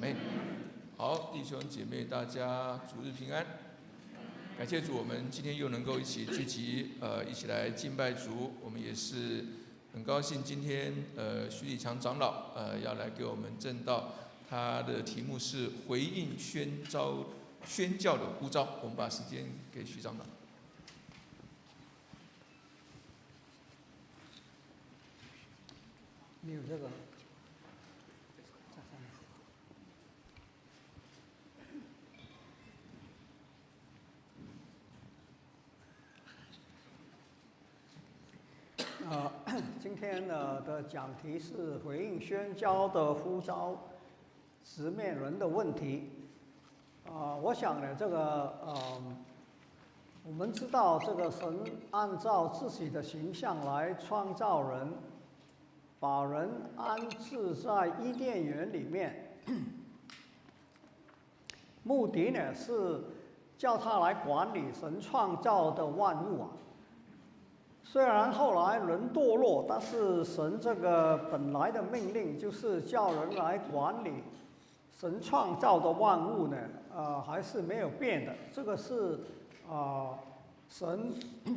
妹，好，弟兄姐妹，大家主日平安。感谢主，我们今天又能够一起聚集，一起来敬拜主。我们也是很高兴，今天徐立强长老要来给我们证道，他的题目是回应宣教的呼召。我们把时间给徐长老。 你有这个？今天的讲题是回应宣教的呼召，直面人的问题。我想呢，我们知道这个神按照自己的形象来创造人，把人安置在伊甸园里面，目的呢是叫他来管理神创造的万物啊。虽然后来人堕落，但是神这个本来的命令就是叫人来管理神创造的万物呢，还是没有变的。这个是神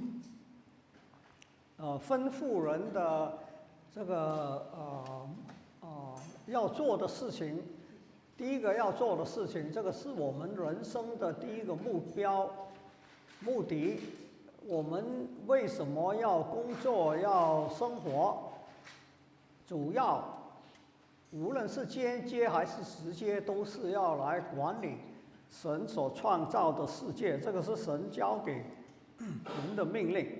吩咐人的这个要做的事情。第一个要做的事情，这个是我们人生的第一个目的。我们为什么要工作、要生活？主要无论是间接还是直接，都是要来管理神所创造的世界。这个是神交给人的命令。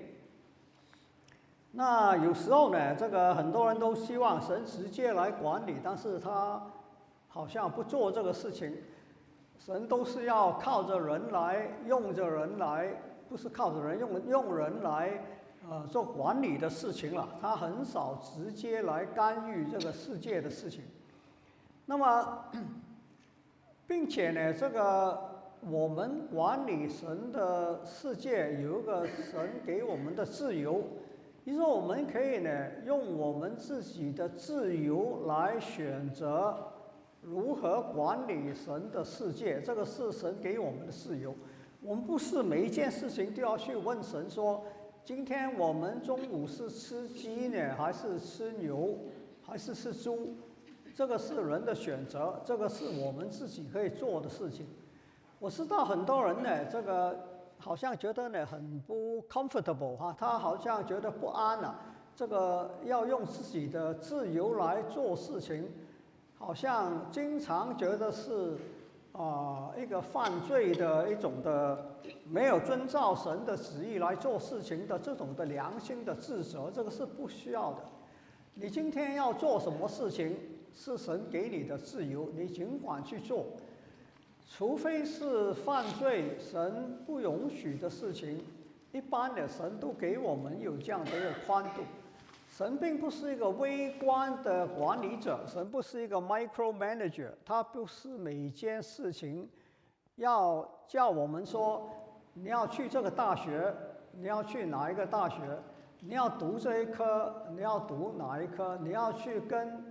那有时候呢，这个很多人都希望神直接来管理，但是他好像不做这个事情。神都是要靠着人来，用着人来。不是靠着人用人来做管理的事情了，他很少直接来干预这个世界的事情。那么，并且呢，这个我们管理神的世界有一个神给我们的自由，也就是说我们可以呢用我们自己的自由来选择如何管理神的世界，这个是神给我们的自由。我们不是每一件事情都要去问神说，今天我们中午是吃鸡呢，还是吃牛，还是吃猪？这个是人的选择，这个是我们自己可以做的事情。我知道很多人呢，这个好像觉得呢很不 comfortable 哈，他好像觉得不安啊。这个要用自己的自由来做事情，好像经常觉得是。一个犯罪的一种的没有遵照神的旨意来做事情的这种的良心的自责，这个是不需要的。你今天要做什么事情，是神给你的自由，你尽管去做，除非是犯罪神不允许的事情，一般的神都给我们有这样的一个宽度。神并不是一个微观的管理者，神不是一个 micro manager， 他不是每一件事情要叫我们说你要去这个大学，你要去哪一个大学，你要读这一科，你要读哪一科，你要去跟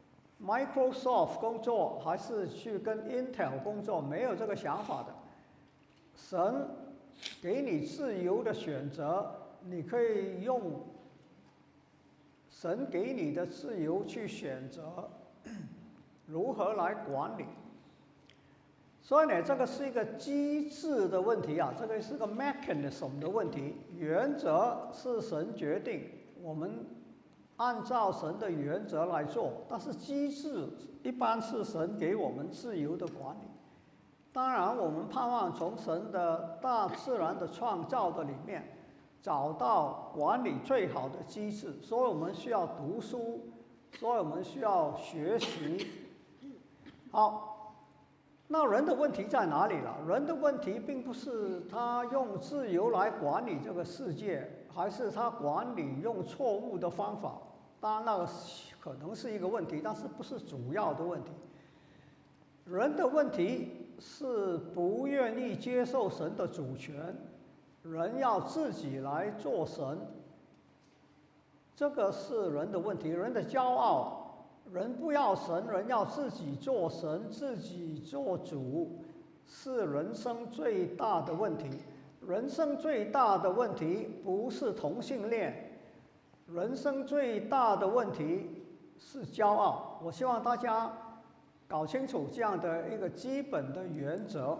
Microsoft 工作还是去跟 Intel 工作，没有这个想法的。神给你自由的选择，你可以用神给你的自由去选择如何来管理。所以呢，这个是一个机制的问题啊，这个是个 mechanism 的问题。原则是神决定，我们按照神的原则来做，但是机制一般是神给我们自由的管理。当然，我们盼望从神的大自然的创造的里面找到管理最好的机制，所以我们需要读书，所以我们需要学习。好，那人的问题在哪里了？人的问题并不是他用自由来管理这个世界，还是他管理用错误的方法。当然，那个可能是一个问题，但是不是主要的问题。人的问题是不愿意接受神的主权。人要自己来做神，这个是人的问题，人的骄傲， 人不要神，人要自己做神，自己做主，是人生最大的问题。人生最大的问题不是同性恋，人生最大的问题是骄傲。我希望大家搞清楚这样的一个基本的原则。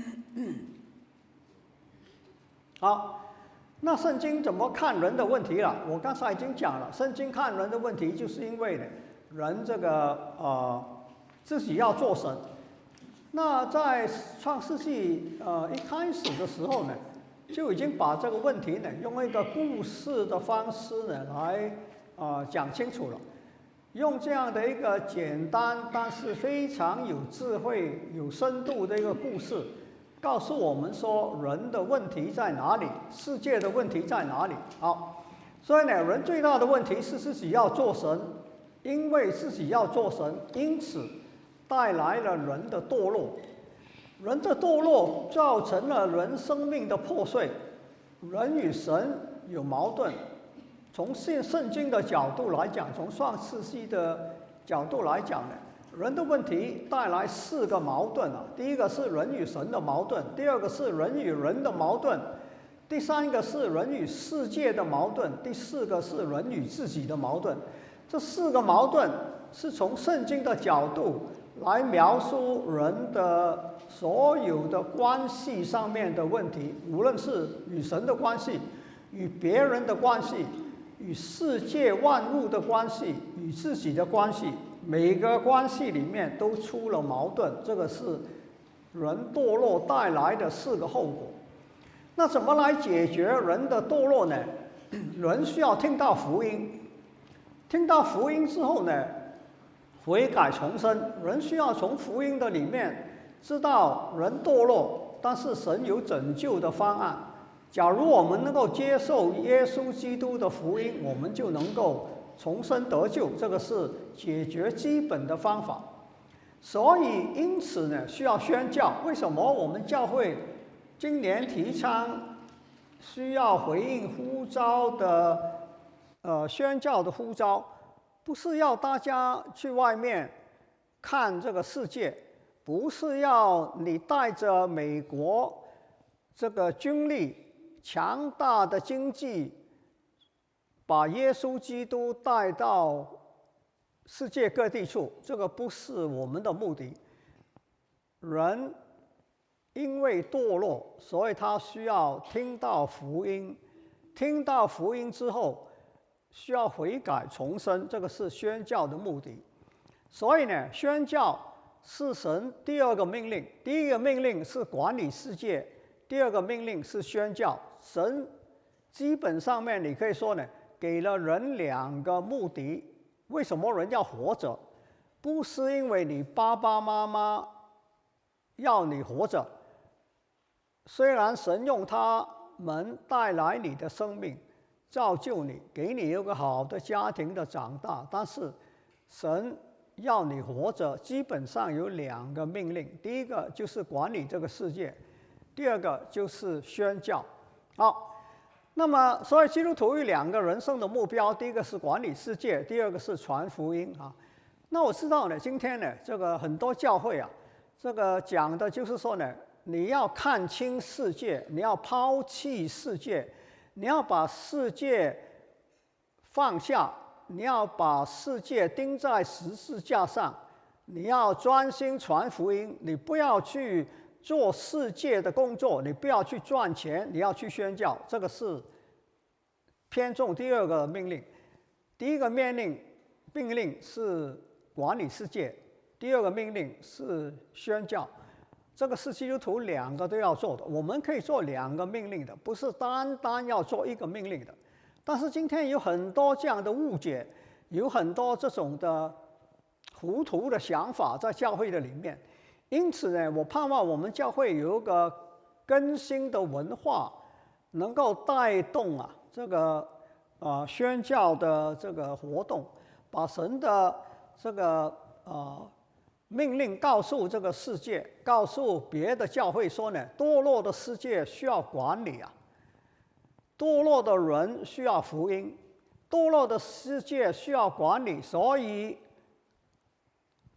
好，那圣经怎么看人的问题了？我刚才已经讲了，圣经看人的问题，就是因为呢，人这个自己要做神。那在创世纪一开始的时候呢，就已经把这个问题呢，用一个故事的方式呢来讲清楚了。用这样的一个简单但是非常有智慧、有深度的一个故事，告诉我们说人的问题在哪里，世界的问题在哪里。好，所以呢，人最大的问题是自己要做神，因为自己要做神，因此带来了人的堕落。人的堕落造成了人生命的破碎，人与神有矛盾。从圣经的角度来讲，从创世纪的角度来讲呢，人的问题带来4个矛盾啊。第一个是人与神的矛盾，第二个是人与人的矛盾，第三个是人与世界的矛盾，第4个是人与自己的矛盾。这4个矛盾是从圣经的角度来描述人的所有的关系上面的问题，无论是与神的关系、与别人的关系、与世界万物的关系、与自己的关系，每个关系里面都出了矛盾。这个是人堕落带来的4个后果。那怎么来解决人的堕落呢？人需要听到福音，听到福音之后呢，悔改重生。人需要从福音的里面知道人堕落，但是神有拯救的方案。假如我们能够接受耶稣基督的福音，我们就能够重生得救，这个是解决基本的方法。所以因此呢，需要宣教。为什么我们教会今年提倡需要回应呼召的宣教的呼召？不是要大家去外面看这个世界，不是要你带着美国这个军力强大的经济，把耶稣基督带到世界各地处，这个不是我们的目的。人因为堕落，所以他需要听到福音，听到福音之后需要悔改重生，这个是宣教的目的。所以呢，宣教是神第2个命令。第1个命令是管理世界，第2个命令是宣教。神基本上面你可以说呢，给了人2个目的。为什么人要活着？不是因为你爸爸妈妈要你活着，虽然神用他们带来你的生命，造就你，给你一个好的家庭的长大，但是神要你活着，基本上有2个命令。第1个就是管理这个世界，第2个就是宣教。好，那么所以基督徒有2个人生的目标，第1个是管理世界，第2个是传福音啊。那我知道呢，今天呢，这个很多教会啊，这个讲的就是说呢，你要看清世界，你要抛弃世界，你要把世界放下，你要把世界钉在十字架上，你要专心传福音，你不要去做世界的工作，你不要去赚钱，你要去宣教。这个是偏重第2个命令。第1个命令是管理世界，第2个命令是宣教。这个是基督徒2个都要做的。我们可以做2个命令的，不是单单要做1个命令的。但是今天有很多这样的误解，有很多这种的糊涂的想法在教会的里面。因此呢，我盼望我们教会有一个更新的文化，能够带动这个宣教的这个活动，把神的这个命令告诉这个世界，告诉别的教会说呢，堕落的世界需要管理啊，堕落的人需要福音，堕落的世界需要管理，所以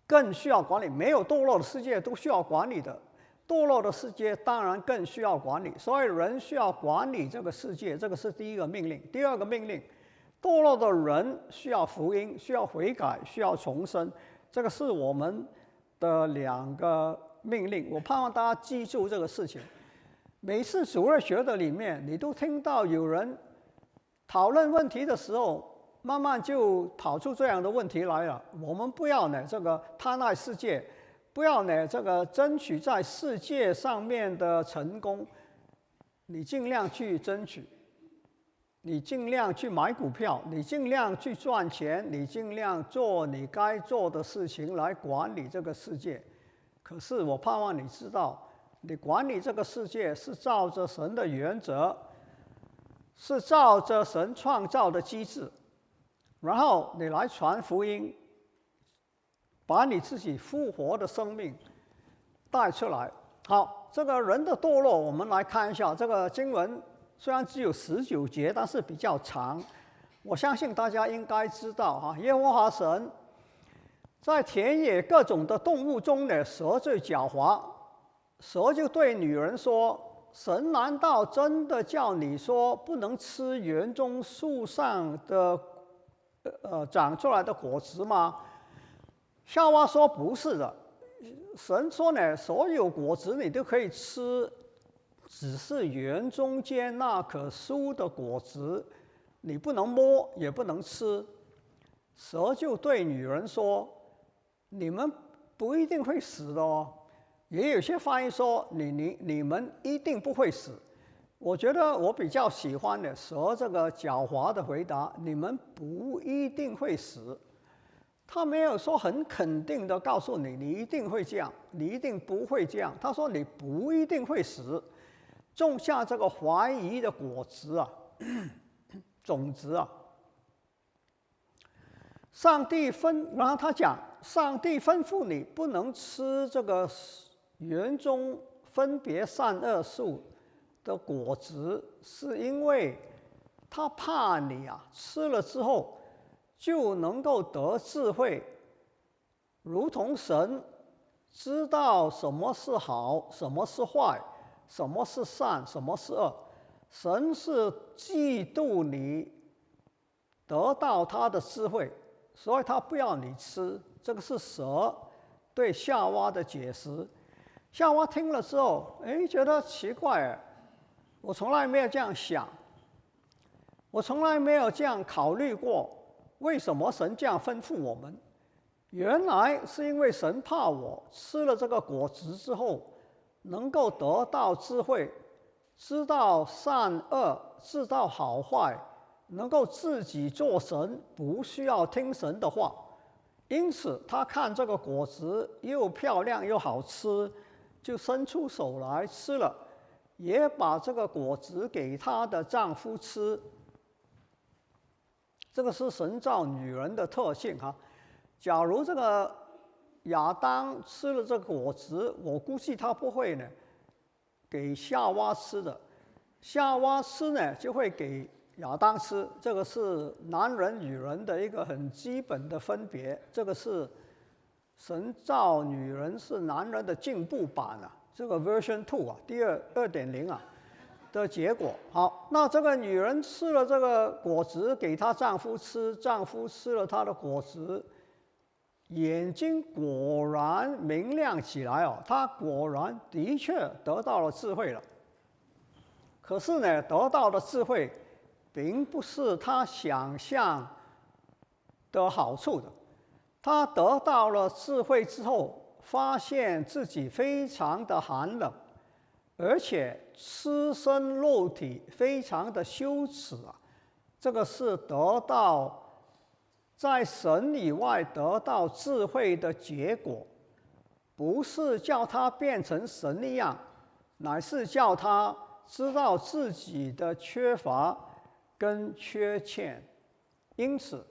更需要管理。没有堕落的世界都需要管理的，堕落的世界当然更需要管理。所以人需要管理这个世界，这个是第一个命令。第二个命令，堕落的人需要福音，需要悔改，需要重生。这个是我们的2个命令。我盼望大家记住这个事情。每次主日学的里面，你都听到有人讨论问题的时候，慢慢就跑出这样的问题来了。我们不要呢这个贪爱世界，不要呢这个争取在世界上面的成功，你尽量去争取，你尽量去买股票，你尽量去赚钱，你尽量做你该做的事情来管理这个世界。可是我盼望你知道，你管理这个世界是照着神的原则，是照着神创造的机制，然后你来传福音，把你自己复活的生命带出来。好，这个人的堕落，我们来看一下。这个经文虽然只有19节，但是比较长。我相信大家应该知道哈，耶和华神在田野各种的动物中呢，蛇最狡猾。蛇就对女人说：“神难道真的叫你说不能吃园中树上的长出来的果子吗？”夏娃说：“不是的。”神说呢，所有果子你都可以吃，只是园中间那棵树的果子你不能摸，也不能吃。蛇就对女人说：“你们不一定会死的哦。”也有些翻译说你们一定不会死。我觉得我比较喜欢的蛇这个狡猾的回答：“你们不一定会死。”他没有说很肯定的告诉你，你一定会这样，你一定不会这样。他说你不一定会死，种下这个怀疑的果子啊，种子啊。然后他讲，上帝吩咐你不能吃这个园中分别善恶树的果子，是因为他怕你啊，吃了之后就能够得智慧，如同神知道什么是好，什么是坏，什么是善，什么是恶。神是嫉妒你得到他的智慧，所以他不要你吃。这个是蛇对夏娃的解释。夏娃听了之后，觉得奇怪，我从来没有这样想，我从来没有这样考虑过，为什么神这样吩咐我们？原来是因为神怕我吃了这个果子之后，能够得到智慧，知道善恶，知道好坏，能够自己做神，不需要听神的话。因此他看这个果子又漂亮又好吃，就伸出手来吃了，也把这个果子给她的丈夫吃。这个是神造女人的特性哈。假如这个亚当吃了这个果子，我估计他不会呢给夏娃吃的，夏娃吃呢就会给亚当吃。这个是男人女人的一个很基本的分别。这个是神造女人是男人的进步版啊，这个 version 2啊，第2.0啊的结果。好，那这个女人吃了这个果子给她丈夫吃，丈夫吃了她的果子，眼睛果然明亮起来哦，她果然的确得到了智慧了。可是呢，得到的智慧并不是她想象的好处的。她得到了智慧之后，发现自己非常的寒冷，而且赤身肉体非常的羞耻啊！这个是得到在神以外得到智慧的结果，不是叫他变成神一样，乃是叫他知道自己的缺乏跟缺欠。因此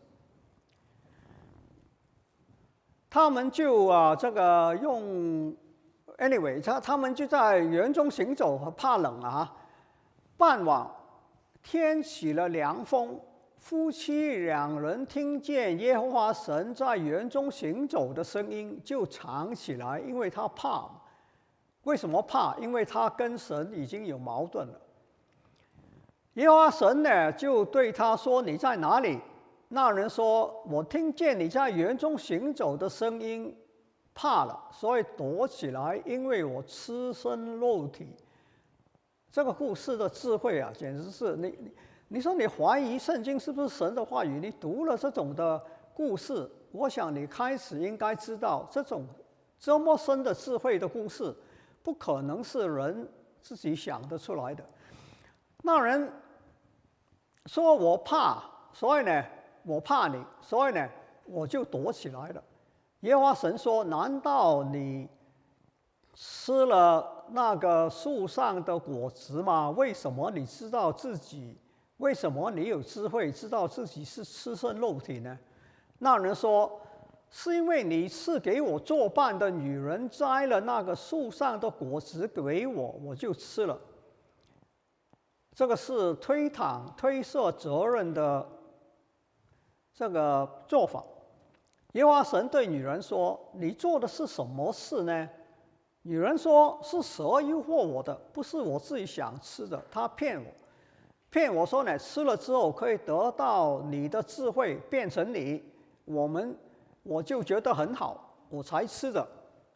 他们就这个用 anyway， 他们就在园中行走，怕冷啊。傍晚天起了凉风， 夫妻两人听见耶和华神在园中行走的声音，就藏起来，因为他怕。为什么怕？因为他跟神已经有矛盾了。耶和华神呢，就对他说：“你在哪里？”那人说：“我听见你在园中行走的声音，怕了，所以躲起来，因为我赤身露体。”这个故事的智慧啊，简直是你说你怀疑圣经是不是神的话语？你读了这种的故事，我想你开始应该知道，这么深的智慧的故事，不可能是人自己想得出来的。那人说：“我怕，所以呢，我怕你，所以呢，我就躲起来了。”耶和华神说：“难道你吃了那个树上的果子吗？为什么你知道自己？为什么你有智慧，知道自己是赤身露体呢？”那人说：“是因为你赐给我作伴的女人摘了那个树上的果子给我，我就吃了。”这个是推卸责任的这个做法。耶和华神对女人说：“你做的是什么事呢？”女人说：“是蛇诱惑我的，不是我自己想吃的。他骗我说呢，吃了之后可以得到你的智慧，变成你，我就觉得很好，我才吃的。”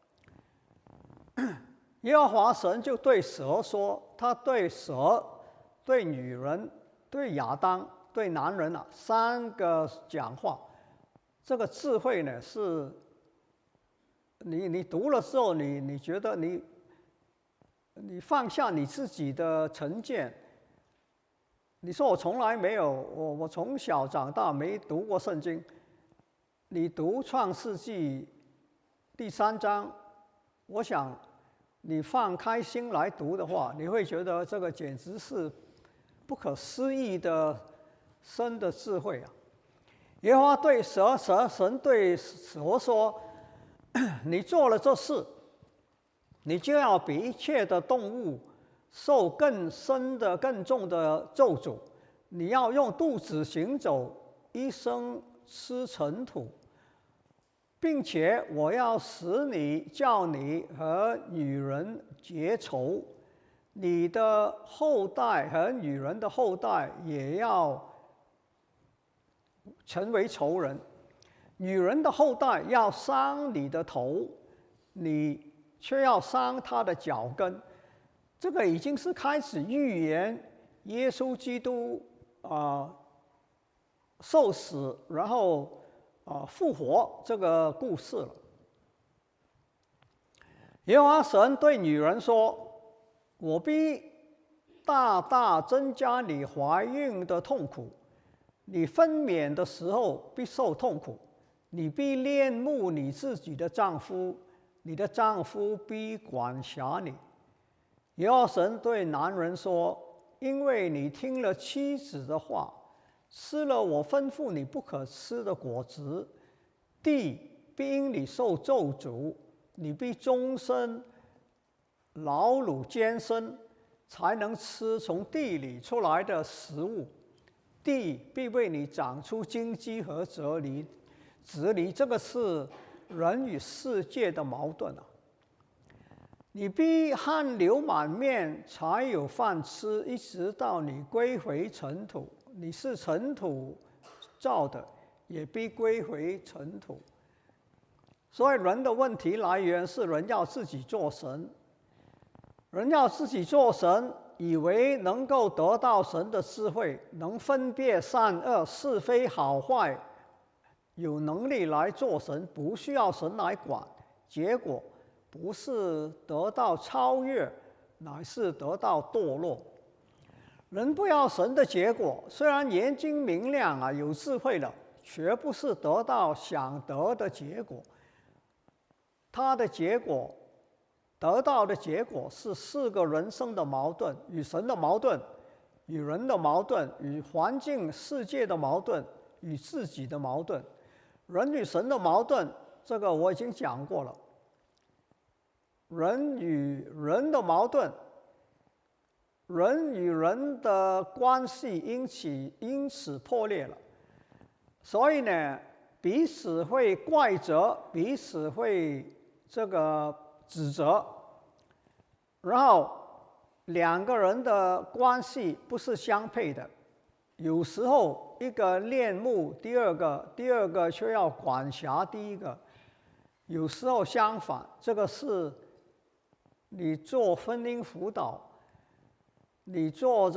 耶和华神就对蛇说，他对蛇、对女人、对亚当、对男人啊，三个讲话。这个智慧呢，是你读了之后，你觉得你放下你自己的成见。你说我从来没有，我从小长大没读过圣经。你读创世纪第3章，我想你放开心来读的话，你会觉得这个简直是不可思议的深的智慧啊！耶和华对神对蛇说：“你做了这事，你就要比一切的动物受更深的、更重的咒诅。你要用肚子行走，一生吃尘土，并且我要使你叫你和女人结仇，你的后代和女人的后代也要成为仇人。女人的后代要伤你的头，你却要伤她的脚跟。”这个已经是开始预言耶稣基督受死，然后复活这个故事了。耶和华神对女人说：“我必大大增加你怀孕的痛苦，你分娩的时候必受痛苦，你必恋慕你自己的丈夫，你的丈夫必管辖你。”耶和华神对男人说：“因为你听了妻子的话，吃了我吩咐你不可吃的果子，地必因你受咒诅，你必终身劳碌艰辛，才能吃从地里出来的食物。地必为你长出荆棘和蒺藜。”这个是人与世界的矛盾啊！你必汗流满面才有饭吃，一直到你归回尘土。你是尘土造的，也必归回尘土。所以人的问题来源是人要自己做神，人要自己做神，以为能够得到神的智慧，能分辨善恶是非好坏，有能力来做神，不需要神来管。结果不是得到超越，乃是得到堕落。人不要神的结果，虽然眼睛明亮啊，有智慧了，却不是得到想得的结果。他的结果，得到的结果是4个人生的矛盾：与神的矛盾，与人的矛盾，与环境世界的矛盾，与自己的矛盾。人与神的矛盾，这个我已经讲过了。人与人的矛盾， 人与人的关系因此破裂了。所以呢，彼此会怪责，彼此会指责，然后两个人的关系不是相配的。有时候一个恋慕第二个却要管辖第一个。有时候相反，这个是你做婚姻辅导，你做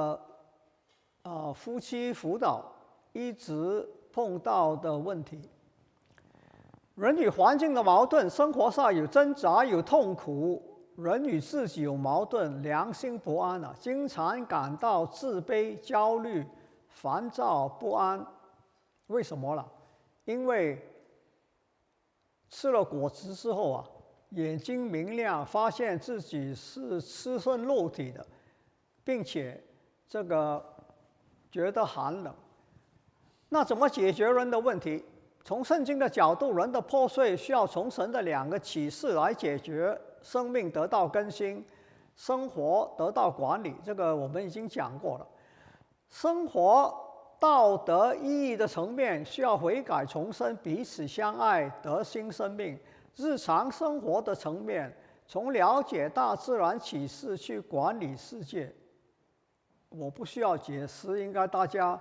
夫妻辅导一直碰到的问题。人与环境的矛盾，生活上有挣扎有痛苦，人与自己有矛盾，良心不安啊，经常感到自卑、焦虑、烦躁不安。为什么了？因为吃了果子之后啊，眼睛明亮，发现自己是赤身肉体的，并且觉得寒冷。那怎么解决人的问题？从圣经的角度，人的破碎需要从神的2个启示来解决，生命得到更新，生活得到管理。这个我们已经讲过了。生活道德意义的层面需要悔改重生，彼此相爱，得新生命。日常生活的层面，从了解大自然启示去管理世界。我不需要解释，应该大家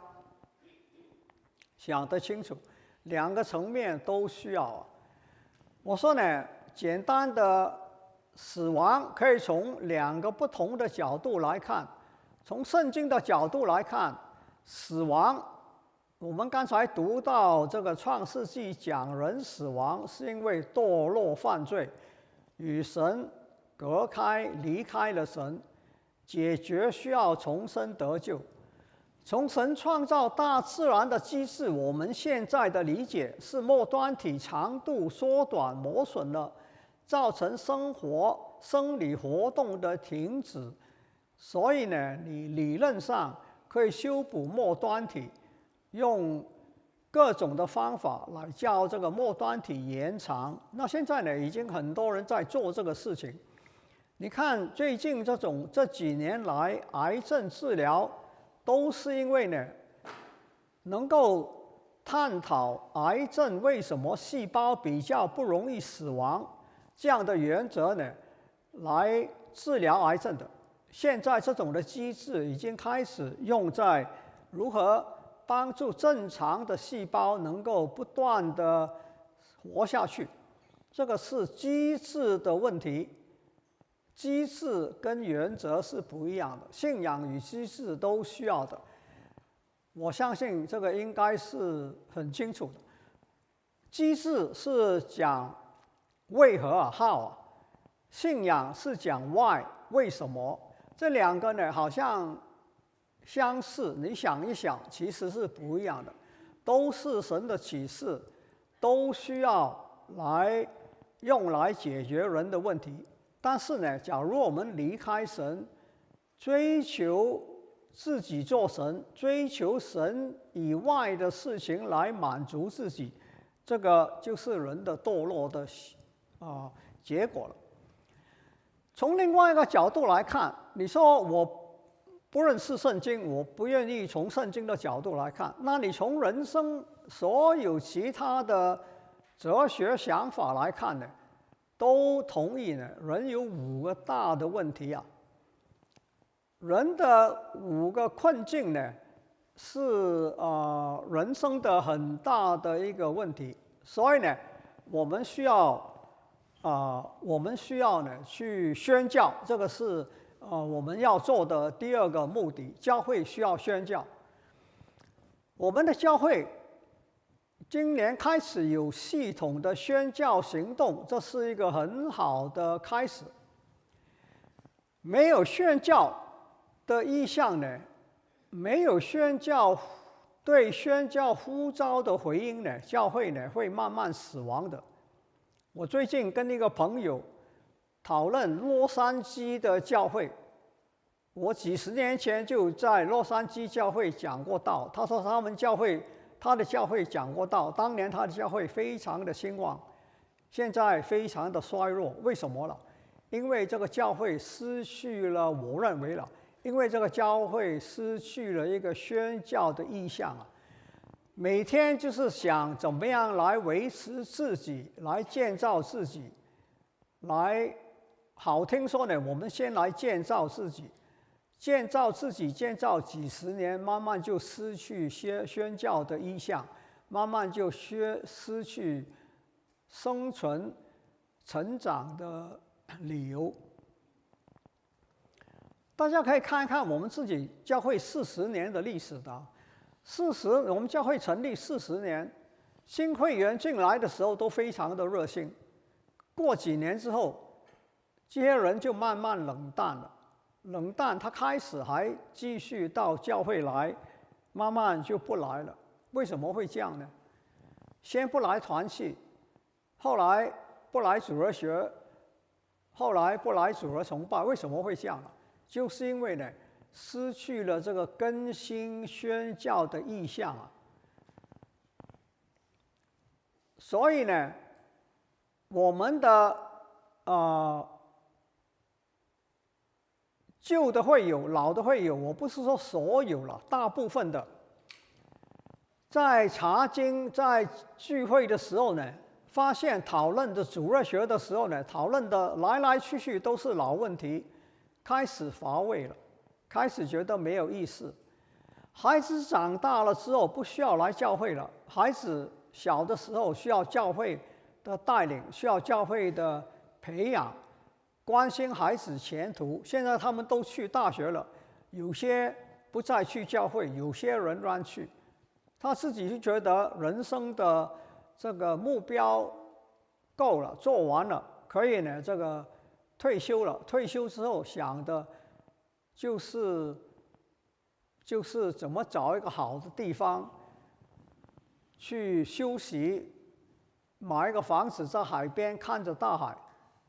想得清楚，2个层面都需要啊。我说呢，简单的死亡可以从2个不同的角度来看。从圣经的角度来看，死亡，我们刚才读到创世纪讲人死亡是因为堕落犯罪，与神隔开，离开了神，解决需要重生得救。从神创造大自然的机制，我们现在的理解是末端体长度缩短磨损了，造成生理活动的停止。所以呢，你理论上可以修补末端体，用各种的方法来叫末端体延长。那现在呢，已经很多人在做这个事情。你看最近这几年来，癌症治疗都是因为呢，能够探讨癌症为什么细胞比较不容易死亡这样的原则呢，来治疗癌症的。现在这种的机制已经开始用在如何帮助正常的细胞能够不断的活下去。这个是机制的问题，机制跟原则是不一样的，信仰与机制都需要的。我相信这个应该是很清楚的。机制是讲为何啊 how 啊，信仰是讲 why 为什么。这2个呢好像相似，你想一想，其实是不一样的。都是神的启示，都需要用来解决人的问题。但是呢，假如我们离开神，追求自己做神，追求神以外的事情来满足自己，这个就是人的堕落的结果了。从另外一个角度来看，你说我不认识圣经，我不愿意从圣经的角度来看，那你从人生所有其他的哲学想法来看呢，都同意呢，人有5个大的问题啊。人的5个困境呢，是人生的很大的一个问题。所以呢，我们需要呢去宣教，这个是我们要做的第2个目的。教会需要宣教。我们的教会今年开始有系统的宣教行动，这是一个很好的开始。没有宣教的意向呢，没有对宣教呼召的回应呢，教会呢会慢慢死亡的。我最近跟一个朋友讨论洛杉矶的教会，我几10年前就在洛杉矶教会讲过道。他说他的教会讲过道，当年他的教会非常的兴旺，现在非常的衰弱。为什么了？因为这个教会失去了，我认为了因为这个教会失去了一个宣教的意向啊，每天就是想怎么样来维持自己，来建造自己，来好听说呢，我们先来建造自己，建造自己，建造几十年，慢慢就失去宣教的意向，慢慢就失去生存、成长的理由。大家可以看一看我们自己教会40年的历史的我们教会成立40年，新会员进来的时候都非常的热心，过几年之后，这些人就慢慢冷淡了。冷淡，他开始还继续到教会来，慢慢就不来了。为什么会这样呢？先不来团契，后来不来主日学，后来不来主日崇拜，为什么会这样呢？就是因为呢，失去了这个更新宣教的意向啊。所以呢，我们的旧的会友，老的会友，我不是说所有了，大部分的，在查经、在聚会的时候呢，发现讨论的主日学的时候呢，讨论的来来去去都是老问题，开始乏味了，开始觉得没有意思。孩子长大了之后不需要来教会了，孩子小的时候需要教会的带领，需要教会的培养，关心孩子前途。现在他们都去大学了，有些不再去教会，有些仍然去。他自己就觉得人生的这个目标够了，做完了，可以呢，这个退休了。退休之后想的就是怎么找一个好的地方去休息，买一个房子在海边看着大海。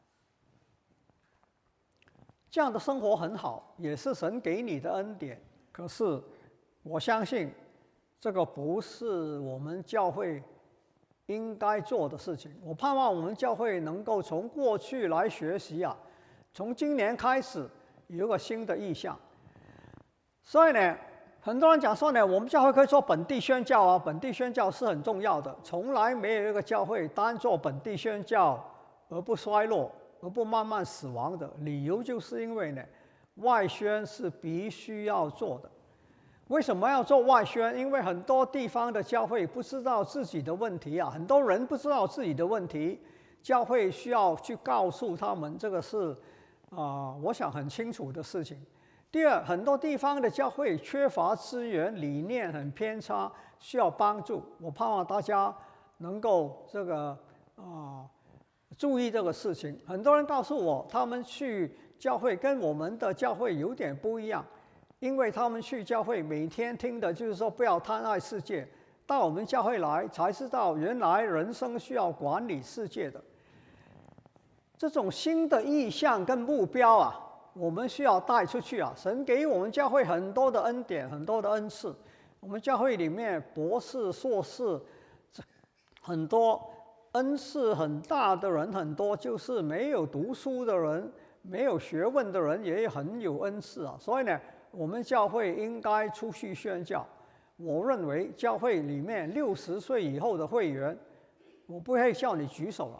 这样的生活很好，也是神给你的恩典。可是我相信这个不是我们教会应该做的事情。我盼望我们教会能够从过去来学习啊，从今年开始有一个新的意向。所以呢，很多人讲说呢，我们教会可以做本地宣教啊，本地宣教是很重要的。从来没有一个教会单做本地宣教而不衰落，而不慢慢死亡的。理由就是因为呢，外宣是必须要做的。为什么要做外宣？因为很多地方的教会不知道自己的问题啊，很多人不知道自己的问题，教会需要去告诉他们，这个是我想很清楚的事情。第二，很多地方的教会缺乏资源，理念很偏差，需要帮助。我盼望大家能够这个注意这个事情。很多人告诉我，他们去教会跟我们的教会有点不一样，因为他们去教会每天听的就是说不要贪爱世界，到我们教会来才知道原来人生需要管理世界的。这种新的意向跟目标啊，我们需要带出去啊！神给我们教会很多的恩典，很多的恩赐。我们教会里面博士、硕士很多，恩赐很大的人很多，就是没有读书的人、没有学问的人也很有恩赐啊。所以呢，我们教会应该出去宣教。我认为教会里面60岁以后的会员，我不会叫你举手了。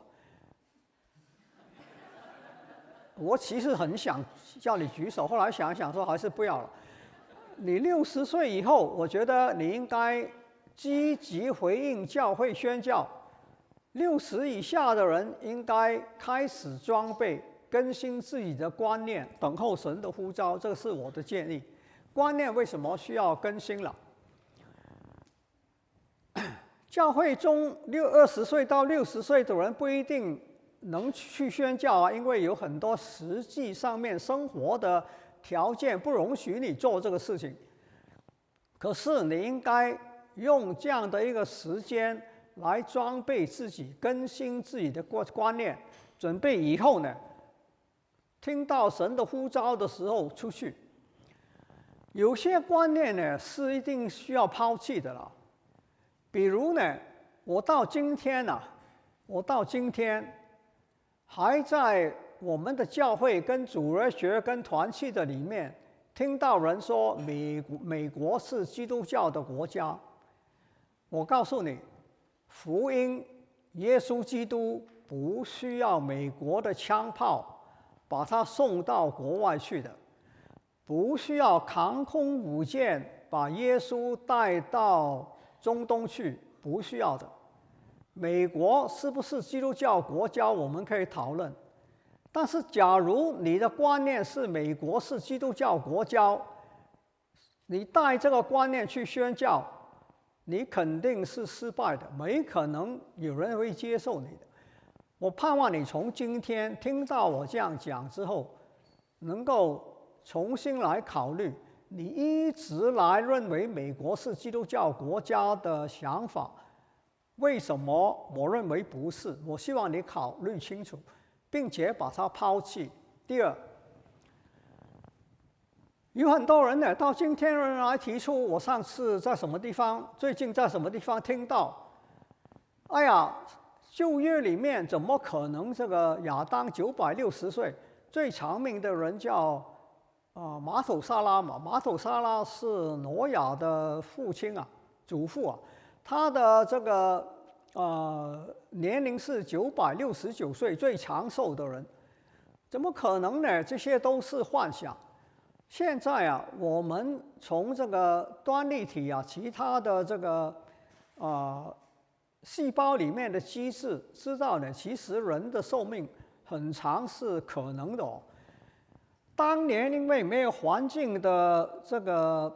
我其实很想叫你举手，后来想一想说还是不要了。你60岁以后，我觉得你应该积极回应教会宣教。60以下的人应该开始装备，更新自己的观念，等候神的呼召，这是我的建议。观念为什么需要更新了？教会中20岁到60岁的人不一定能去宣教啊，因为有很多实际上面生活的条件不容许你做这个事情。可是你应该用这样的一个时间来装备自己，更新自己的观念，准备以后呢，听到神的呼召的时候出去。有些观念呢是一定需要抛弃的了，比如呢，我到今天还在我们的教会跟主日学跟团契的里面听到人说美国是基督教的国家，我告诉你，福音耶稣基督不需要美国的枪炮把他送到国外去的，不需要航空母舰把耶稣带到中东去，不需要的。美国是不是基督教国家，我们可以讨论。但是，假如你的观念是美国是基督教国家，你带这个观念去宣教，你肯定是失败的，没可能有人会接受你的。我盼望你从今天听到我这样讲之后，能够重新来考虑你一直来认为美国是基督教国家的想法，为什么我认为不是？我希望你考虑清楚，并且把它抛弃。第二，有很多人呢，到今天仍然来提出，我上次在什么地方，最近在什么地方听到，哎呀，旧约里面怎么可能这个亚当960岁，最长命的人叫马土沙拉嘛？马土沙拉是挪亚的父亲啊，祖父啊，他的这个年龄是969岁，最长寿的人，怎么可能呢？这些都是幻想。现在啊，我们从这个端粒体啊，其他的这个细胞里面的机制知道呢，其实人的寿命很长是可能的哦。当年因为没有环境的这个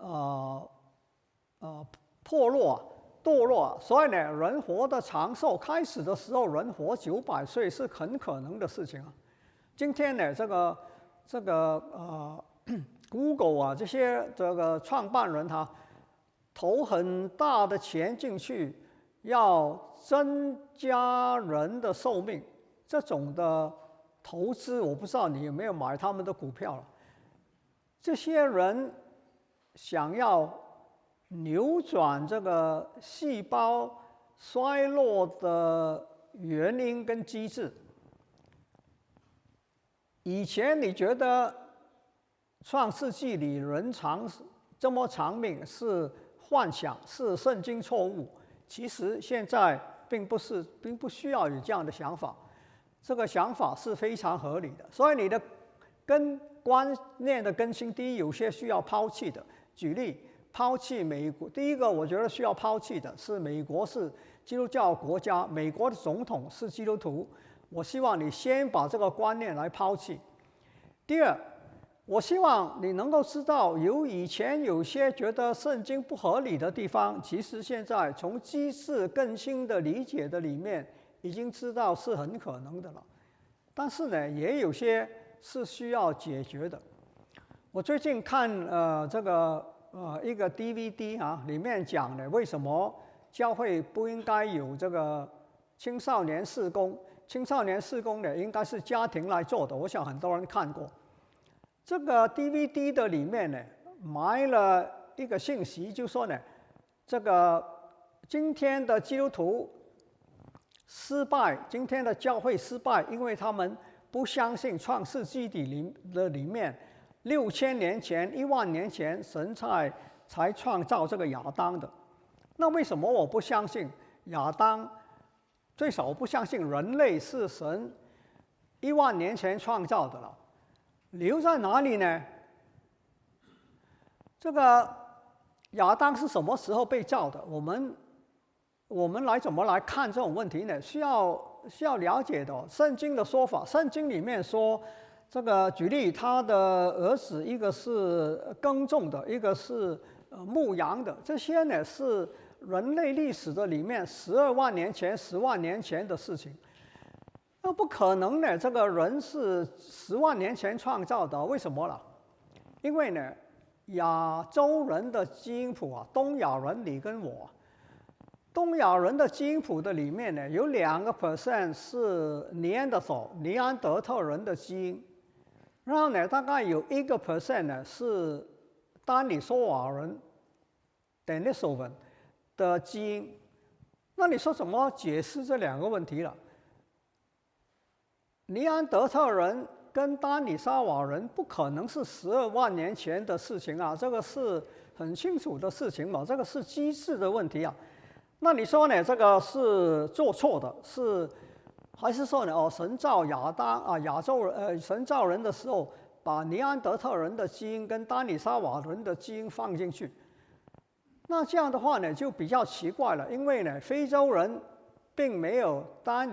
堕落，所以呢，人活的长寿，开始的时候人活900岁是很可能的事情啊。今天呢，这个Google 啊，这些这个创办人他投很大的钱进去，要增加人的寿命，这种的投资，我不知道你有没有买他们的股票了。这些人想要扭转这个细胞衰落的原因跟机制。以前你觉得创世纪里人这么长命是幻想，是圣经错误，其实现在并不需要有这样的想法，这个想法是非常合理的。所以你的观念的更新，第一有些需要抛弃的。举例，抛弃美国，第一个我觉得需要抛弃的是美国是基督教国家，美国的总统是基督徒，我希望你先把这个观念来抛弃。第二，我希望你能够知道，以前有些觉得圣经不合理的地方，其实现在从机制更新的理解的里面，已经知道是很可能的了。但是呢，也有些是需要解决的。我最近看一个 DVD 啊，里面讲的为什么教会不应该有这个青少年事工。青少年事工呢，应该是家庭来做的，我想很多人看过。这个 DVD 的里面呢，埋了一个信息，就说呢，这个今天的基督徒失败，今天的教会失败，因为他们不相信创世纪里面6000年前、10000年前神才创造这个亚当的。那为什么我不相信亚当？最少我不相信人类是神10000年前创造的了。留在哪里呢？这个亚当是什么时候被造的？我们怎么来看这种问题呢？需要了解的圣经的说法。圣经里面说，这个举例，他的儿子一个是耕种的，一个是牧羊的，这些呢是人类历史的里面12万年前、10万年前的事情。那不可能呢，这个人是10万年前创造的，为什么了？因为呢，亚洲人的基因谱啊，东亚人你跟我，东亚人的基因谱的里面呢，有2% 是尼安德特人的基因，然后呢，大概有1% 呢是丹尼索瓦人 Denisovan 的基因。那你说怎么解释这2个问题了？尼安德特人跟丹尼沙瓦人不可能是12万年前的事情啊，这个是很清楚的事情嘛，这个是机制的问题啊。那你说呢？这个是做错的，还是说呢？神造亚当啊，神造人的时候，把尼安德特人的基因跟丹尼沙瓦人的基因放进去，那这样的话呢，就比较奇怪了，因为呢，非洲人并没有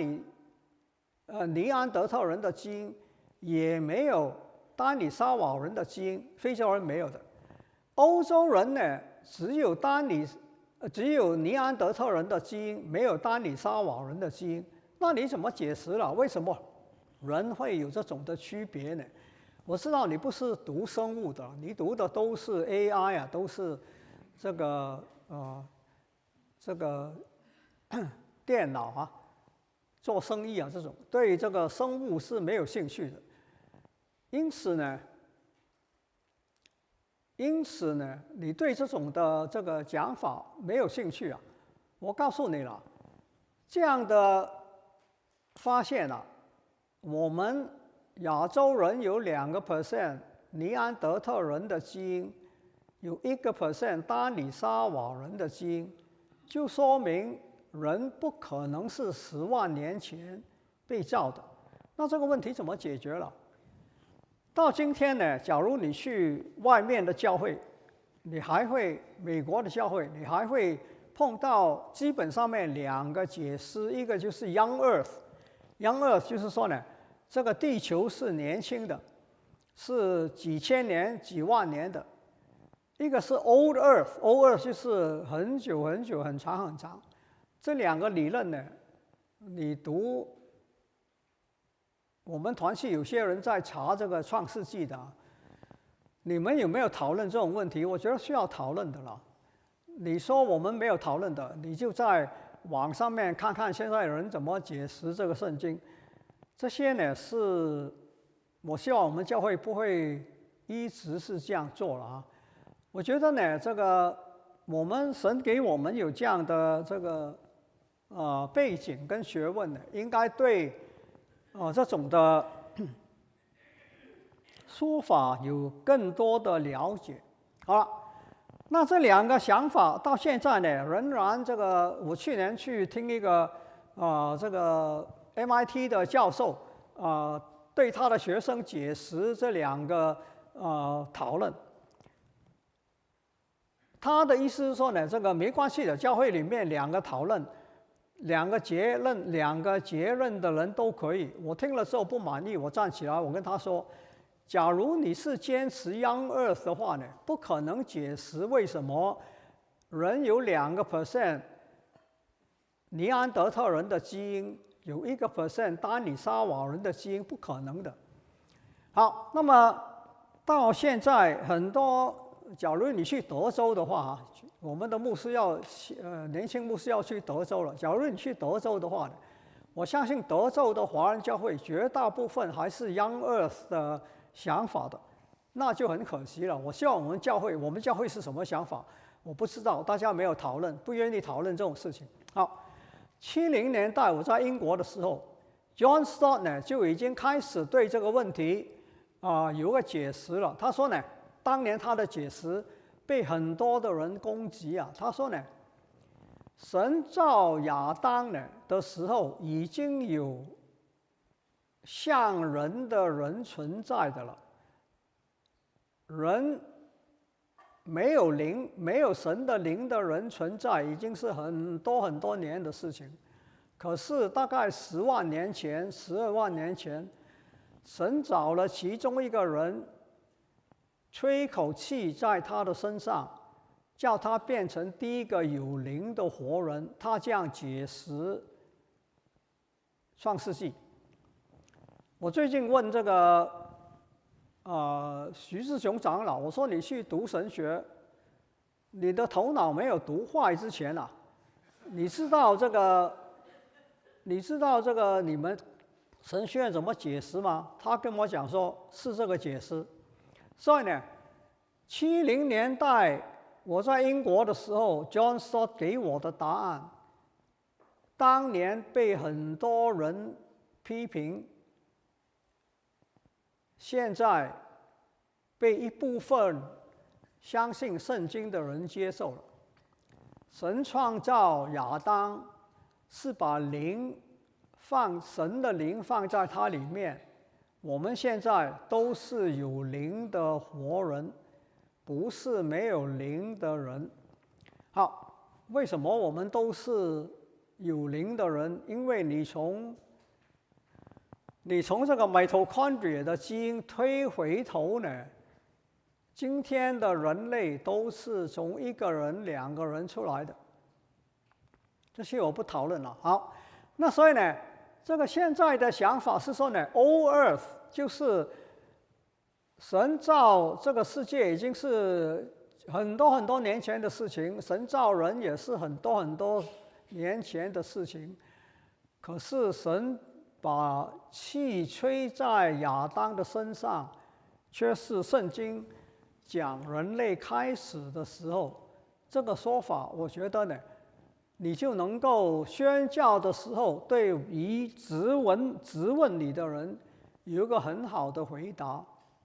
尼安德特人的基因，也没有丹尼沙瓦人的基因，非洲人没有的。欧洲人呢，只有尼安德特人的基因，没有丹尼沙瓦人的基因。那你怎么解释了？为什么人会有这种的区别呢？我知道你不是读生物的，你读的都是 AI 啊，都是这个电脑啊，做生意啊这种，对这个生物是没有兴趣的。因此呢，你对这种的这个讲法没有兴趣啊。我告诉你了，这样的发现啊，我们亚洲人有2% 尼安德特人的基因，有1% 丹尼沙瓦人的基因，就说明人不可能是10万年前被造的。那这个问题怎么解决了？到今天呢，假如你去外面的教会，美国的教会，你还会碰到基本上面2个解释，一个就是 Young Earth，Young Earth 就是说呢，这个地球是年轻的，是几千年、几万年的；一个是 Old Earth，Old Earth 就是很久很久、很长很长。这2个理论呢，你读。我们团系有些人在查这个创世纪的，你们有没有讨论这种问题？我觉得需要讨论的了。你说我们没有讨论的，你就在网上面看看现在人怎么解释这个圣经。这些呢是，我希望我们教会不会一直是这样做了啊。我觉得呢，这个神给我们有这样的这个背景跟学问呢，应该对。这种的说法有更多的了解。好了，那这2个想法到现在呢，仍然这个我去年去听一个这个 MIT 的教授对他的学生解释这2个讨论。他的意思是说呢，这个没关系的，教会里面2个讨论。2个结论的人都可以。我听了之后不满意，我站起来，我跟他说：假如你是坚持 Young Earth 的话呢，不可能解释为什么人有2% 尼安德特人的基因，有1% 丹尼沙瓦人的基因，不可能的。好，那么到现在很多，假如你去德州的话，我们的牧师年轻牧师要去德州了。假如你去德州的话呢，我相信德州的华人教会绝大部分还是 Young Earth 的想法的，那就很可惜了。我希望我们教会是什么想法，我不知道，大家没有讨论，不愿意讨论这种事情。好，70年代我在英国的时候 ，John Stott 呢就已经开始对这个问题有个解释了。他说呢，当年他的解释被很多的人攻击啊。他说呢，神造亚当呢的时候已经有像人的人存在的了，人没有灵，没有神的灵的人存在，已经是很多很多年的事情。可是大概10万年前、12万年前，神找了其中一个人，吹一口气在他的身上，叫他变成第一个有灵的活人。他这样解释创世纪。我最近问这个徐志雄长老，我说你去读神学，你的头脑没有读坏之前啊，你知道这个你们神学院怎么解释吗？他跟我讲说是这个解释。所以呢，70年代我在英国的时候 ，John Stott 给我的答案，当年被很多人批评， 现在被一部分相信圣经的人接受了。神创造亚当是把神的灵放在他里面，我们现在都是有灵的活人，不是没有灵的人。好，为什么我们都是有灵的人？因为你从这个 mitochondria 的基因推回头呢，今天的人类都是从1个人、2个人出来的，这些我不讨论了。好，那所以呢，这个现在的想法是说呢 ，Old Earth 就是神造这个世界已经是很多很多年前的事情，神造人也是很多很多年前的事情。可是神把气吹在亚当的身上，却是圣经讲人类开始的时候。这个说法，我觉得呢，你就能够宣教的时候，对于质问你的人有一个很好的回答。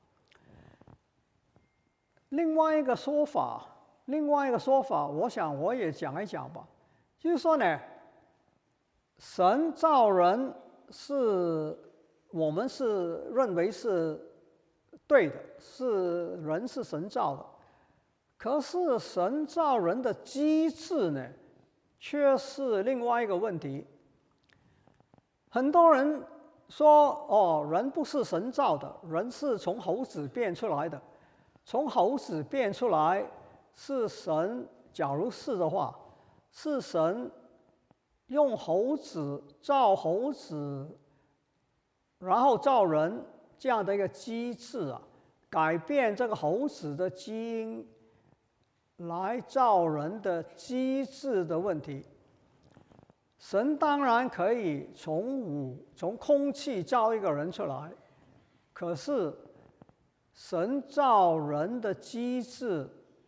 另外一个说法，我想我也讲一讲吧。就是说呢，神造人我们是认为是对的，人是神造的。可是神造人的机制呢，却是另外一个问题。很多人说，人不是神造的，人是从猴子变出来的。从猴子变出来是神，假如是的话，是神用猴子造猴子，然后造人这样的一个机制啊，改变这个猴子的基因来造人的机制的问题。神当然可以从空气造一个人出来，可是神造人的机制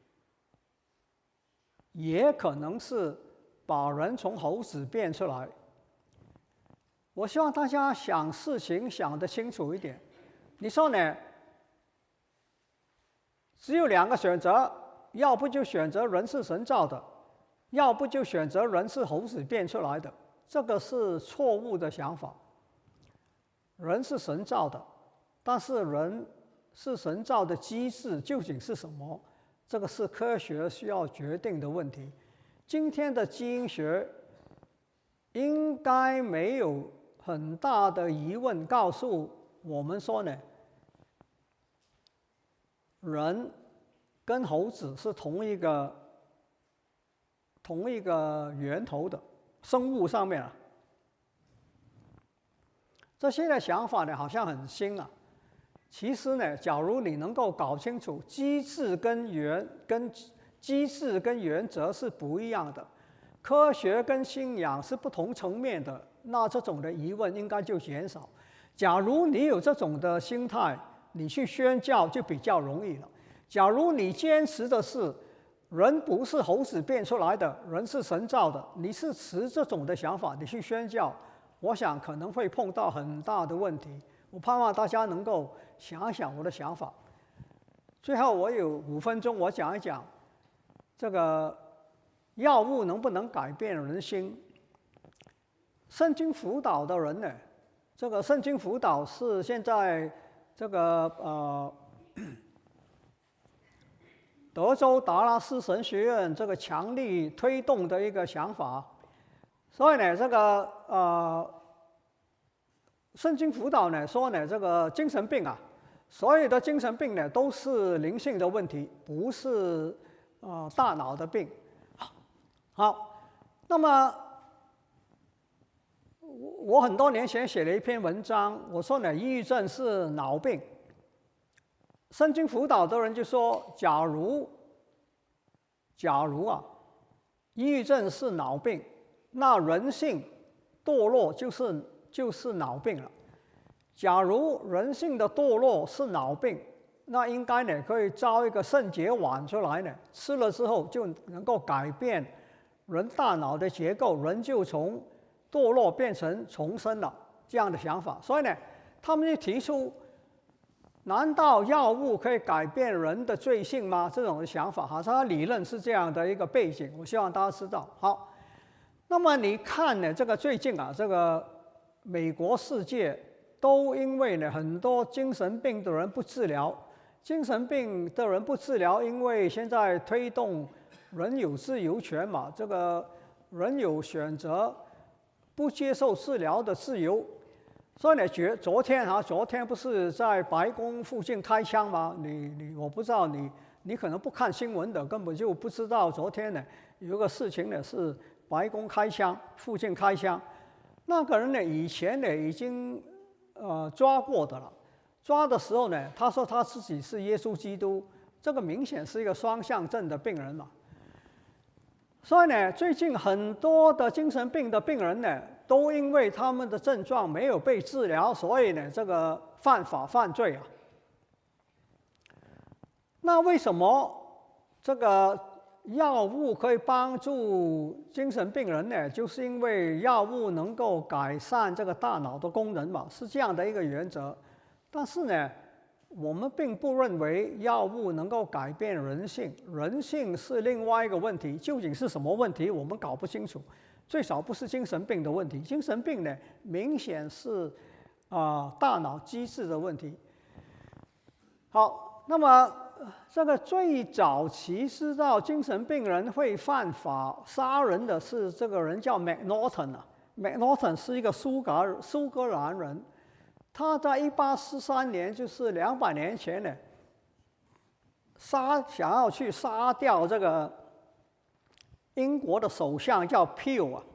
也可能是把人从猴子变出来。我希望大家想事情想得清楚一点。你说呢？只有2个选择，要不就选择人是神造的，要不就选择人是猴子变出来的。这个是错误的想法。人是神造的，但是人是神造的机制究竟是什么？这个是科学需要决定的问题。今天的基因学应该没有很大的疑问告诉我们说呢，人跟猴子是同一个源头的生物上面啊。这些的想法呢，好像很新啊。其实呢，假如你能够搞清楚机制跟原则是不一样的，科学跟信仰是不同层面的，那这种的疑问应该就减少。假如你有这种的心态，你去宣教就比较容易了。假如你坚持的是人不是猴子变出来的，人是神造的，你是持这种的想法，你去宣教，我想可能会碰到很大的问题。我盼望大家能够想一想我的想法。最后我有5分钟，我讲一讲这个药物能不能改变人心。圣经辅导的人呢，这个圣经辅导是现在这个德州达拉斯神学院这个强力推动的一个想法。所以呢，这个圣经辅导呢说呢，这个精神病啊，所有的精神病呢都是灵性的问题，不是大脑的病。好，那么我很多年前写了一篇文章，我说呢，抑郁症是脑病。圣经辅导的人就说，假如啊，抑郁症是脑病，那人性堕落就是脑病了。假如人性的堕落是脑病，那应该呢可以造一个圣洁丸出来呢，吃了之后就能够改变人大脑的结构，人就从堕落变成重生了，这样的想法。所以呢，他们就提出难道药物可以改变人的罪性吗？这种的想法，哈，他理论是这样的一个背景，我希望大家知道。好，那么你看呢，这个最近啊，这个美国世界都因为呢很多精神病的人不治疗，精神病的人不治疗，因为现在推动人有自由权嘛，这个人有选择不接受治疗的自由。所以呢，昨天不是在白宫附近开枪吗？我不知道你可能不看新闻的，根本就不知道昨天呢有一个事情呢是白宫开枪，附近开枪。那个人呢以前呢已经抓过的了，抓的时候呢他说他自己是耶稣基督，这个明显是一个双向症的病人嘛。所以呢，最近很多的精神病的病人呢，都因为他们的症状没有被治疗，所以呢，这个犯法犯罪啊。那为什么这个药物可以帮助精神病人呢？就是因为药物能够改善这个大脑的功能嘛，是这样的一个原则。但是呢，我们并不认为药物能够改变人性，人性是另外一个问题。究竟是什么问题，我们搞不清楚。最少不是精神病的问题，精神病呢，明显是大脑机制的问题。好，那么这个最早期知道精神病人会犯法杀人的是这个人叫 McNaughton 啊 ，McNaughton 是一个苏格兰人。他在1843年，就是200年前呢，想要去杀掉这个英国的首相叫 Peel 啊。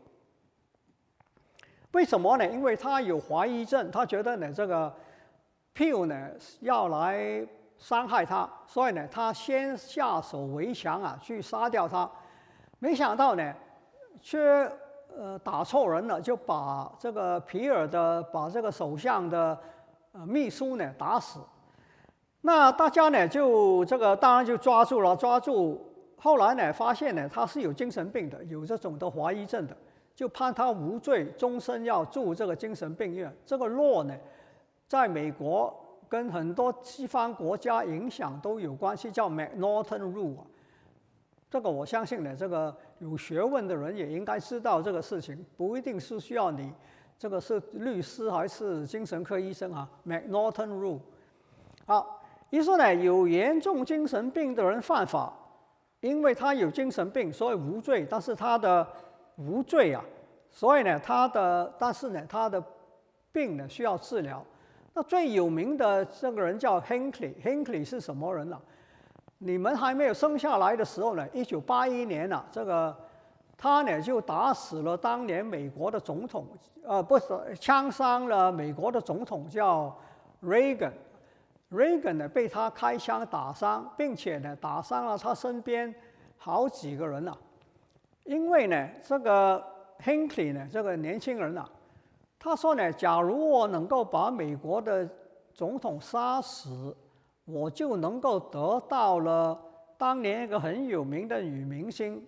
为什么呢？因为他有怀疑症，他觉得呢这个 Peel 呢要来伤害他，所以呢他先下手为强啊，去杀掉他。没想到呢，却打错人了，就把这个把这个首相的秘书呢打死。那大家呢就当然就抓住，后来呢发现呢他是有精神病的，有这种的怀疑症的，就判他无罪，终身要住这个精神病院。这个 law 呢，在美国跟很多西方国家影响都有关系，叫 McNaughton Rule 啊。这个我相信呢，这个有学问的人也应该知道这个事情，不一定是需要你这个是律师还是精神科医生啊。McNaughton Rule。好，一说呢，有严重精神病的人犯法，因为他有精神病，所以无罪。但是他的无罪啊，所以呢，但是呢，他的病呢需要治疗。那最有名的这个人叫 Hinckley 是什么人呢？你们还没有生下来的时候呢，1981年啊，他呢就打死了当年美国的总统，枪伤了美国的总统叫 Reagan 呢被他开枪打伤，并且呢打伤了他身边好几个人啊。因为呢这个 Hinckley 呢这个年轻人啊，他说呢，假如我能够把美国的总统杀死，我就能够得到了当年一个很有名的女明星，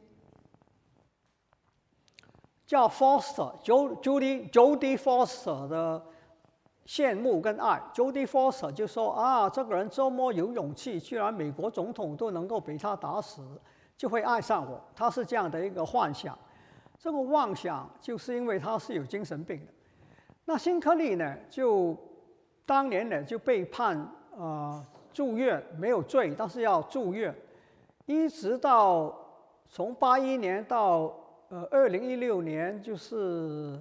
叫 Jodie Foster 的羡慕跟爱。Jodie Foster 就说啊，这个人这么有勇气，居然美国总统都能够被他打死，就会爱上我。他是这样的一个幻想，这个妄想就是因为他是有精神病的。那辛克利呢，就当年呢就被判住院，没有罪，但是要住院，一直到从81年到2016年，就是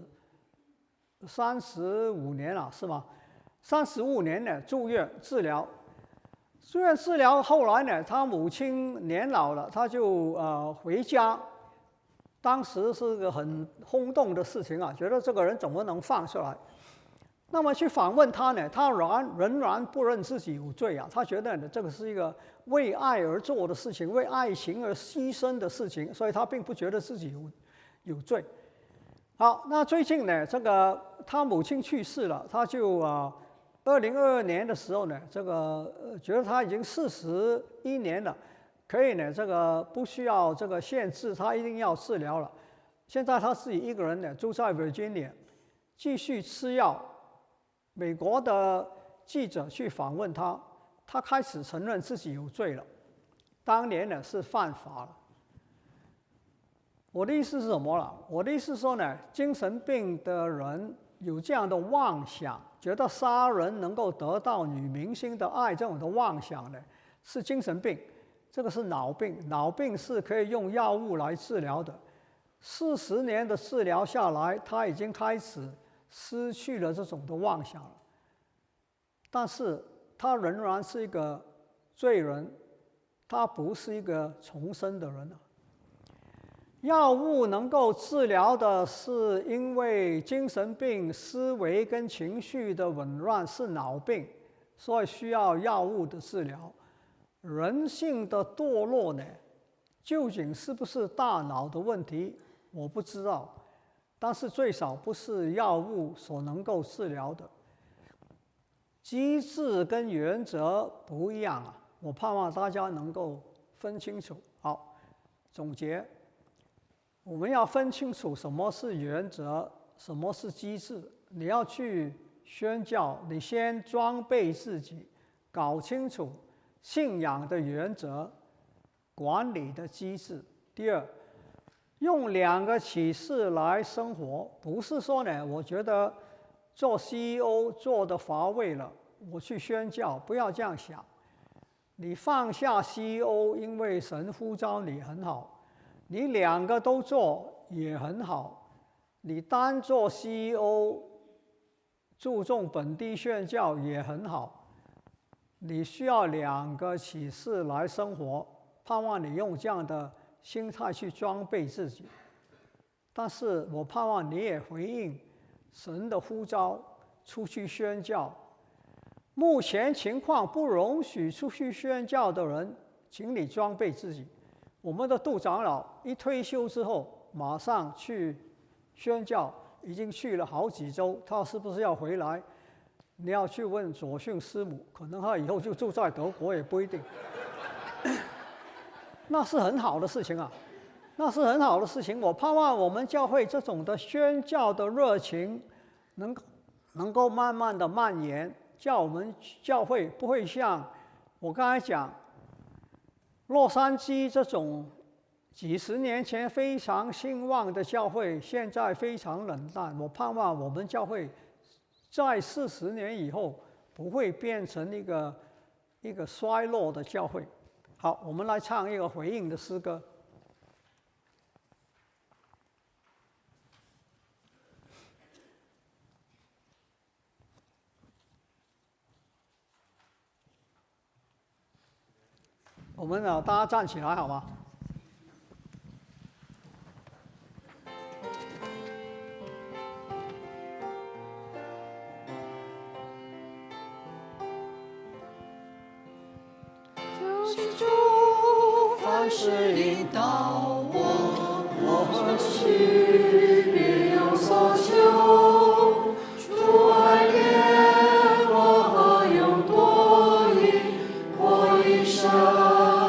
35年了，是吗？35年呢住院治疗，后来呢，他母亲年老了，他就回家。当时是个很轰动的事情啊，觉得这个人怎么能放出来？那么去访问他呢，他仍然不认自己有罪啊。他觉得呢，这个是一个为爱而做的事情，为爱情而牺牲的事情，所以他并不觉得自己有罪。好，那最近呢，他母亲去世了，他就2022年的时候呢，觉得他已经41年了，可以呢，不需要限制他一定要治疗了。现在他自己一个人呢，住在 Virginia， 继续吃药。美国的记者去访问他， 他开始承认自己有罪了，当年呢是犯法了。我的意思是什么了？我的意思是说呢，精神病的人有这样的妄想，觉得杀人能够得到女明星的爱，这种的妄想呢，是精神病，这个是脑病。脑病是可以用药物来治疗的。40年的治疗下来，他已经开始失去了这种的妄想了，但是他仍然是一个罪人，他不是一个重生的人了。药物能够治疗的是因为精神病思维跟情绪的紊乱是脑病，所以需要药物的治疗。人性的堕落呢，究竟是不是大脑的问题，我不知道，但是最少不是药物所能够治疗的。机制跟原则不一样啊，我盼望大家能够分清楚。好，总结。我们要分清楚什么是原则，什么是机制。你要去宣教，你先装备自己，搞清楚信仰的原则、管理的机制。第二，用2个启示来生活，不是说呢，我觉得做 CEO 做得乏味了，我去宣教，不要这样想。你放下 CEO， 因为神呼召你很好。你2个都做也很好，你单做 CEO， 注重本地宣教也很好。你需要2个启示来生活，盼望你用这样的心态去装备自己。但是我盼望你也回应神的呼召，出去宣教。目前情况不容许出去宣教的人，请你装备自己。我们的杜长老一退休之后，马上去宣教，已经去了好几周。他是不是要回来？你要去问左训师母，可能他以后就住在德国也不一定。那是很好的事情啊，那是很好的事情。我盼望我们教会这种的宣教的热情，能够慢慢的蔓延，叫我们教会不会像我刚才讲。洛杉矶这种几10年前非常兴旺的教会，现在非常冷淡。我盼望我们教会在40年以后不会变成一个衰落的教会。好，我们来唱一个回应的诗歌。我们大家站起来好吗？ 就是主凡事引导我，我何须别有所求？主爱怜我何用多疑？我一生。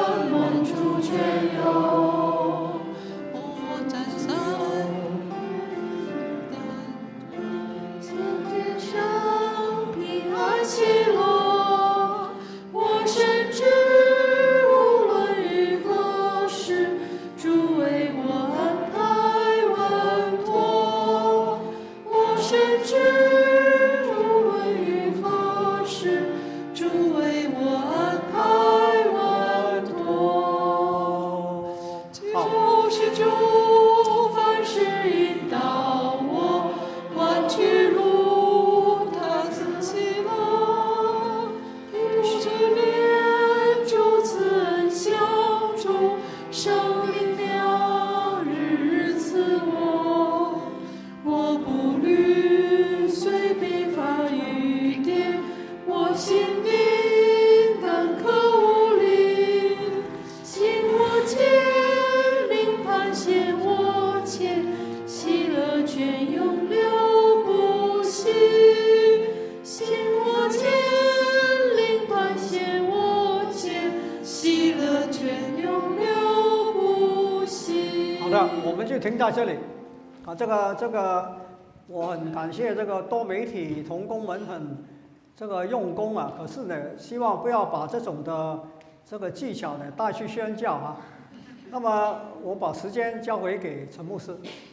我们就停在这里。这个，我很感谢这个多媒体同工们很这个用功啊，可是呢，希望不要把这种的这个技巧呢带去宣教啊。那么我把时间交回给陈牧师。